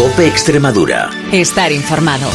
COPE Extremadura. Estar informado.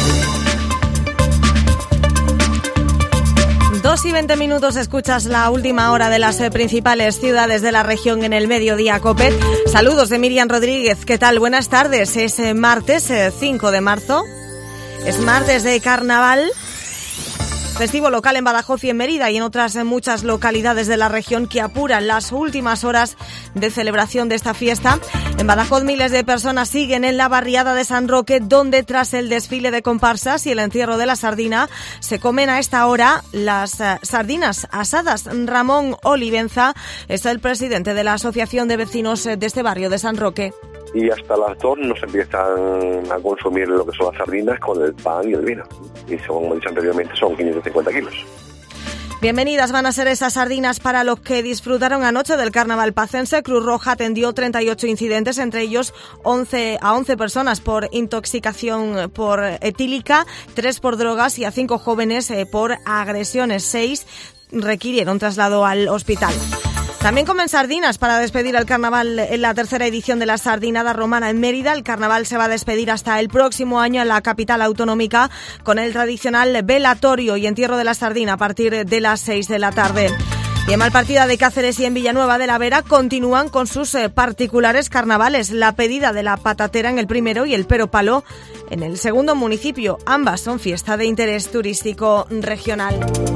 2:20, escuchas la última hora de las principales ciudades de la región en el Mediodía COPE. Saludos de Miriam Rodríguez. ¿Qué tal? Buenas tardes. Es martes 5 de marzo. Es martes de carnaval. Festivo local en Badajoz y en Mérida y en otras muchas localidades de la región que apuran las últimas horas de celebración de esta fiesta. En Badajoz miles de personas siguen en la barriada de San Roque, donde tras el desfile de comparsas y el entierro de la sardina se comen a esta hora las sardinas asadas. Ramón Olivenza es el presidente de la Asociación de Vecinos de este barrio de San Roque. Y hasta las 2 nos empiezan a consumir lo que son las sardinas con el pan y el vino. Y son, como he dicho anteriormente, son 550 kilos. Bienvenidas van a ser esas sardinas para los que disfrutaron anoche del carnaval pacense. Cruz Roja atendió 38 incidentes, entre ellos 11 personas por intoxicación por etílica, 3 por drogas y a 5 jóvenes por agresiones. 6 requirieron traslado al hospital. También comen sardinas para despedir el carnaval en la tercera edición de la Sardinada Romana en Mérida. El carnaval se va a despedir hasta el próximo año en la capital autonómica con el tradicional velatorio y entierro de la sardina a partir de las 6 de la tarde. Y en Malpartida de Cáceres y en Villanueva de la Vera continúan con sus particulares carnavales. La pedida de la patatera en el primero y el pero palo en el segundo municipio. Ambas son fiesta de interés turístico regional.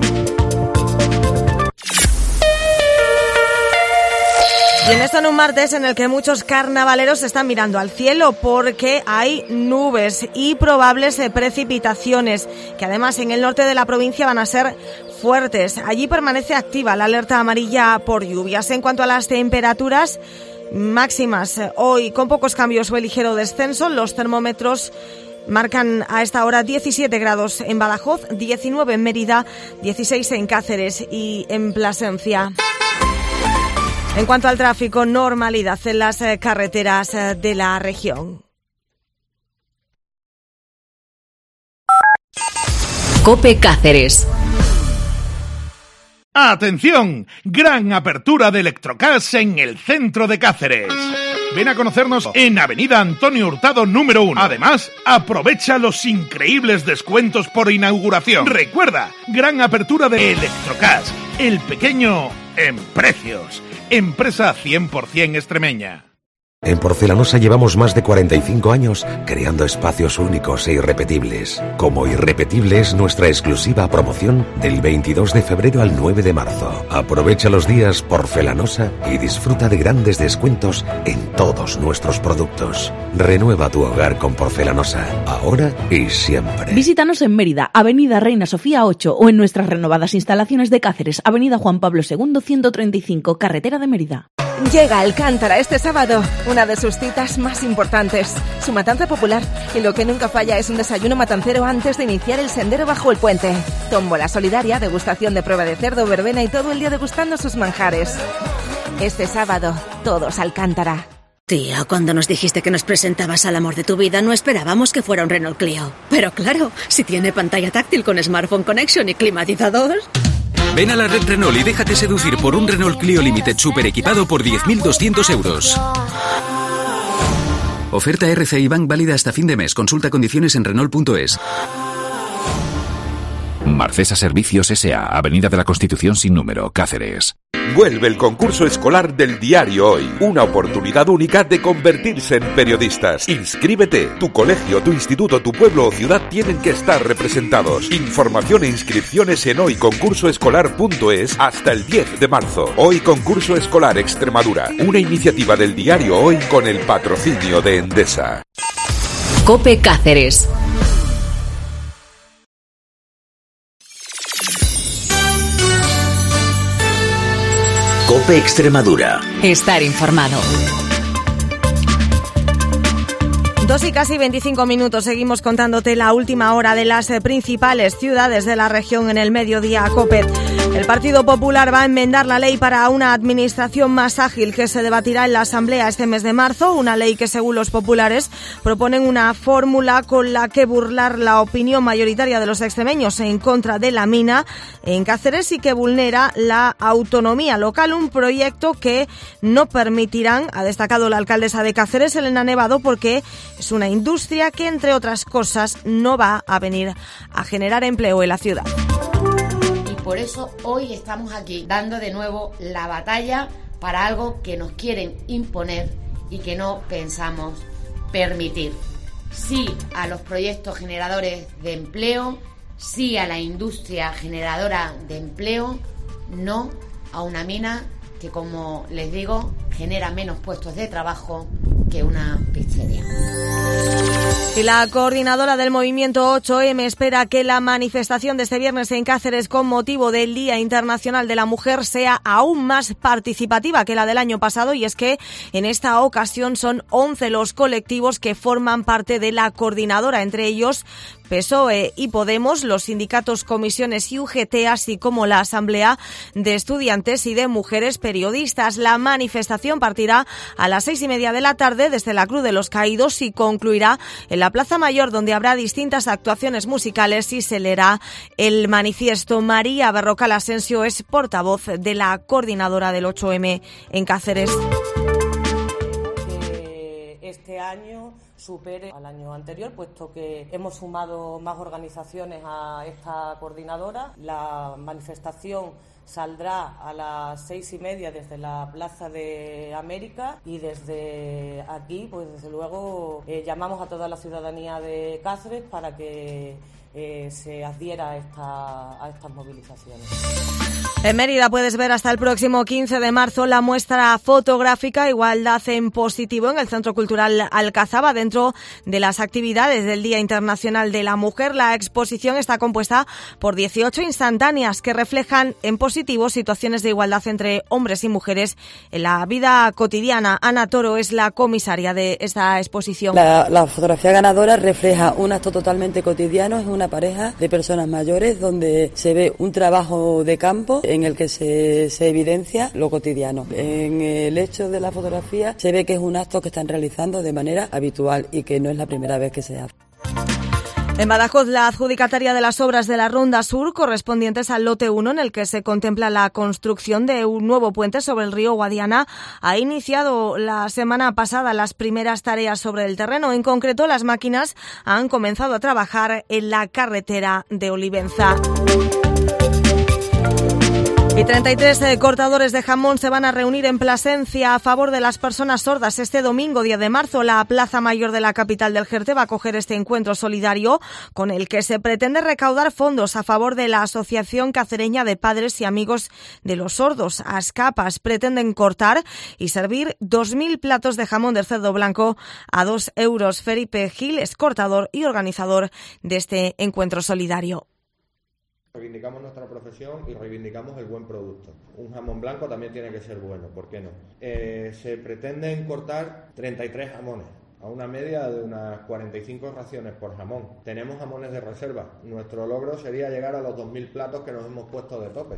Y en esto en un martes en el que muchos carnavaleros están mirando al cielo porque hay nubes y probables precipitaciones que además en el norte de la provincia van a ser fuertes. Allí permanece activa la alerta amarilla por lluvias. En cuanto a las temperaturas máximas, hoy con pocos cambios o ligero descenso, los termómetros marcan a esta hora 17 grados en Badajoz, 19 en Mérida, 16 en Cáceres y en Plasencia. En cuanto al tráfico, normalidad en las carreteras de la región. COPE Cáceres. ¡Atención! Gran apertura de Electrocas en el centro de Cáceres. Ven a conocernos en Avenida Antonio Hurtado número 1. Además, aprovecha los increíbles descuentos por inauguración. Recuerda, gran apertura de Electrocas, el pequeño en precios. Empresa 100% extremeña. En Porcelanosa llevamos más de 45 años creando espacios únicos e irrepetibles. Como irrepetible es nuestra exclusiva promoción del 22 de febrero al 9 de marzo. Aprovecha los días Porcelanosa y disfruta de grandes descuentos en todos nuestros productos. Renueva tu hogar con Porcelanosa, ahora y siempre. Visítanos en Mérida, Avenida Reina Sofía 8 o en nuestras renovadas instalaciones de Cáceres, Avenida Juan Pablo II 135, Carretera de Mérida. Llega Alcántara este sábado, una de sus citas más importantes, su matanza popular, y lo que nunca falla es un desayuno matancero antes de iniciar el sendero bajo el puente. Tómbola solidaria, degustación de prueba de cerdo, verbena y todo el día degustando sus manjares. Este sábado, todos Alcántara. Tía, cuando nos dijiste que nos presentabas al amor de tu vida, no esperábamos que fuera un Renault Clio. Pero claro, si tiene pantalla táctil con Smartphone Connection y climatizador... Ven a la red Renault y déjate seducir por un Renault Clio Limited super equipado por 10.200 euros. Oferta RCI Bank válida hasta fin de mes. Consulta condiciones en Renault.es. Marcesa Servicios S.A., Avenida de la Constitución sin número, Cáceres. Vuelve el concurso escolar del Diario Hoy, una oportunidad única de convertirse en periodistas. Inscríbete. Tu colegio, tu instituto, tu pueblo o ciudad tienen que estar representados. Información e inscripciones en hoyconcursoescolar.es hasta el 10 de marzo. Hoy Concurso Escolar Extremadura, una iniciativa del Diario Hoy con el patrocinio de Endesa. COPE Cáceres. COPE Extremadura. Estar informado. 2:25, seguimos contándote la última hora de las principales ciudades de la región en el Mediodía COPE. El Partido Popular va a enmendar la ley para una administración más ágil que se debatirá en la Asamblea este mes de marzo, una ley que según los populares proponen una fórmula con la que burlar la opinión mayoritaria de los extremeños en contra de la mina en Cáceres y que vulnera la autonomía local, un proyecto que no permitirán, ha destacado la alcaldesa de Cáceres, Elena Nevado, porque es una industria que, entre otras cosas, no va a venir a generar empleo en la ciudad. Y por eso hoy estamos aquí, dando de nuevo la batalla para algo que nos quieren imponer y que no pensamos permitir. Sí a los proyectos generadores de empleo, sí a la industria generadora de empleo, no a una mina que, como les digo, genera menos puestos de trabajo que una pizzería. Y la coordinadora del movimiento 8M espera que la manifestación de este viernes en Cáceres con motivo del Día Internacional de la Mujer sea aún más participativa que la del año pasado, y es que en esta ocasión son 11 los colectivos que forman parte de la coordinadora, entre ellos PSOE y Podemos, los sindicatos, comisiones y UGT, así como la Asamblea de Estudiantes y de Mujeres Periodistas. La manifestación partirá a las 6:30 de la tarde desde la Cruz de los Caídos y concluirá en la Plaza Mayor, donde habrá distintas actuaciones musicales y se leerá el manifiesto. María Berrocal Asensio es portavoz de la coordinadora del 8M en Cáceres. Este año supere al año anterior, puesto que hemos sumado más organizaciones a esta coordinadora. La manifestación saldrá a las 6:30 desde la Plaza de América, y desde aquí, pues desde luego, llamamos a toda la ciudadanía de Cáceres para que se adhiera a estas movilizaciones. En Mérida puedes ver hasta el próximo 15 de marzo la muestra fotográfica Igualdad en Positivo en el Centro Cultural Alcazaba, dentro de las actividades del Día Internacional de la Mujer. La exposición está compuesta por 18 instantáneas que reflejan en positivo situaciones de igualdad entre hombres y mujeres en la vida cotidiana. Ana Toro es la comisaria de esta exposición. La fotografía ganadora refleja un acto totalmente cotidiano, es una pareja de personas mayores donde se ve un trabajo de campo en el que se evidencia lo cotidiano. En el hecho de la fotografía se ve que es un acto que están realizando de manera habitual y que no es la primera vez que se hace. En Badajoz, la adjudicataria de las obras de la Ronda Sur correspondientes al lote 1, en el que se contempla la construcción de un nuevo puente sobre el río Guadiana, ha iniciado la semana pasada las primeras tareas sobre el terreno. En concreto, las máquinas han comenzado a trabajar en la carretera de Olivenza. Y 33 cortadores de jamón se van a reunir en Plasencia a favor de las personas sordas. Este domingo, 10 de marzo, la Plaza Mayor de la capital del Jerte va a acoger este encuentro solidario con el que se pretende recaudar fondos a favor de la Asociación Cacereña de Padres y Amigos de los Sordos. ASCAPAS pretenden cortar y servir 2.000 platos de jamón del cerdo blanco a 2 euros. Felipe Gil es cortador y organizador de este encuentro solidario. Reivindicamos nuestra profesión y reivindicamos el buen producto. Un jamón blanco también tiene que ser bueno, ¿por qué no? Se pretenden cortar 33 jamones, a una media de unas 45 raciones por jamón. Tenemos jamones de reserva. Nuestro logro sería llegar a los 2.000 platos que nos hemos puesto de tope.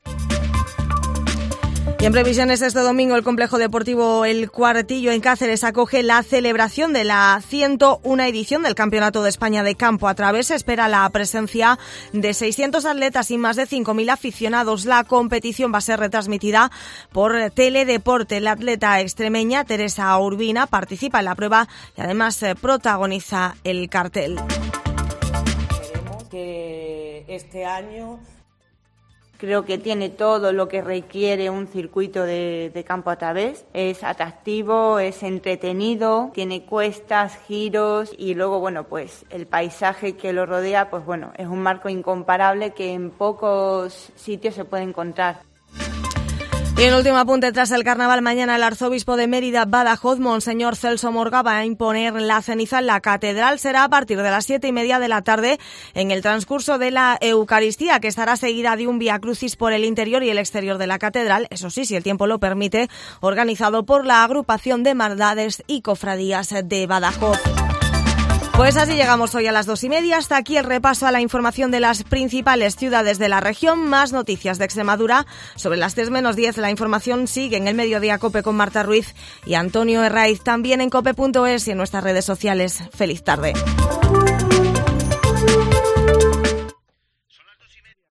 Y en previsiones, este domingo el complejo deportivo El Cuartillo en Cáceres acoge la celebración de la 101 edición del Campeonato de España de Campo a Través. Se espera la presencia de 600 atletas y más de 5.000 aficionados. La competición va a ser retransmitida por Teledeporte. La atleta extremeña Teresa Urbina participa en la prueba y además protagoniza el cartel. Queremos que este año... Creo que tiene todo lo que requiere un circuito de campo a través. Es atractivo, es entretenido, tiene cuestas, giros y luego, bueno, pues el paisaje que lo rodea, pues bueno, es un marco incomparable que en pocos sitios se puede encontrar. Y en último apunte, tras el carnaval, mañana el arzobispo de Mérida, Badajoz, Monseñor Celso Morga, va a imponer la ceniza en la catedral. Será a partir de las 7:30 de la tarde en el transcurso de la Eucaristía, que estará seguida de un Vía Crucis por el interior y el exterior de la catedral, eso sí, si el tiempo lo permite, organizado por la Agrupación de Hermandades y Cofradías de Badajoz. Pues así llegamos hoy a las 2:30. Hasta aquí el repaso a la información de las principales ciudades de la región. Más noticias de Extremadura. Sobre las 3:10 la información sigue en el Mediodía COPE con Marta Ruiz y Antonio Herraiz. También en cope.es y en nuestras redes sociales. Feliz tarde.